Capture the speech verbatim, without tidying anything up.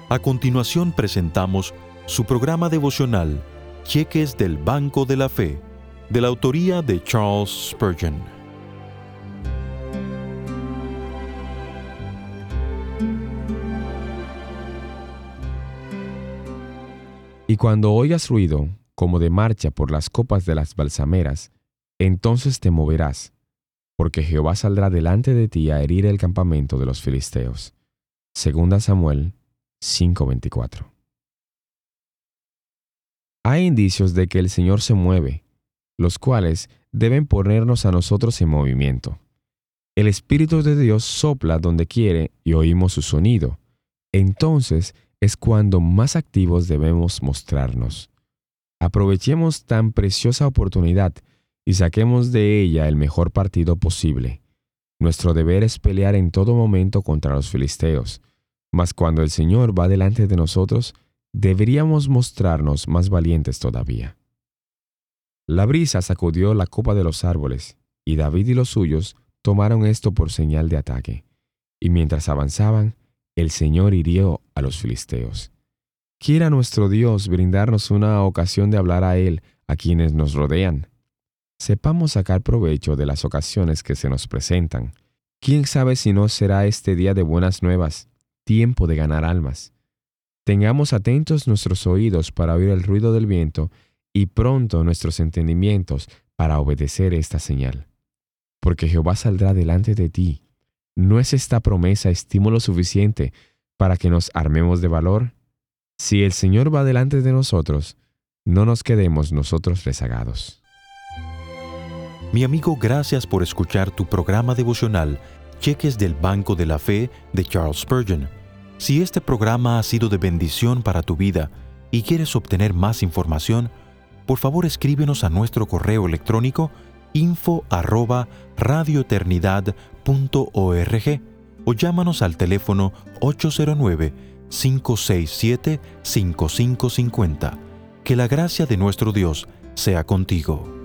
A continuación presentamos su programa devocional, Cheques del Banco de la Fe, de la autoría de Charles Spurgeon. Y cuando oigas ruido, como de marcha por las copas de las balsameras, entonces te moverás, porque Jehová saldrá delante de ti a herir el campamento de los filisteos. Segunda Samuel cinco veinticuatro. Hay indicios de que el Señor se mueve, los cuales deben ponernos a nosotros en movimiento. El Espíritu de Dios sopla donde quiere y oímos su sonido. Entonces es cuando más activos debemos mostrarnos. Aprovechemos tan preciosa oportunidad y saquemos de ella el mejor partido posible. Nuestro deber es pelear en todo momento contra los filisteos, mas cuando el Señor va delante de nosotros, deberíamos mostrarnos más valientes todavía. La brisa sacudió la copa de los árboles, y David y los suyos tomaron esto por señal de ataque. Y mientras avanzaban, el Señor hirió a los filisteos. Quiera nuestro Dios brindarnos una ocasión de hablar a Él a quienes nos rodean. Sepamos sacar provecho de las ocasiones que se nos presentan. ¿Quién sabe si no será este día de buenas nuevas, tiempo de ganar almas? Tengamos atentos nuestros oídos para oír el ruido del viento y pronto nuestros entendimientos para obedecer esta señal. Porque Jehová saldrá delante de ti. ¿No es esta promesa estímulo suficiente para que nos armemos de valor? Si el Señor va delante de nosotros, no nos quedemos nosotros rezagados. Mi amigo, gracias por escuchar tu programa devocional, Cheques del Banco de la Fe, de Charles Spurgeon. Si este programa ha sido de bendición para tu vida y quieres obtener más información, por favor escríbenos a nuestro correo electrónico info arroba radioeternidad punto org o llámanos al teléfono ocho cero nueve, cinco seis siete, cinco cinco cinco cero. Que la gracia de nuestro Dios sea contigo.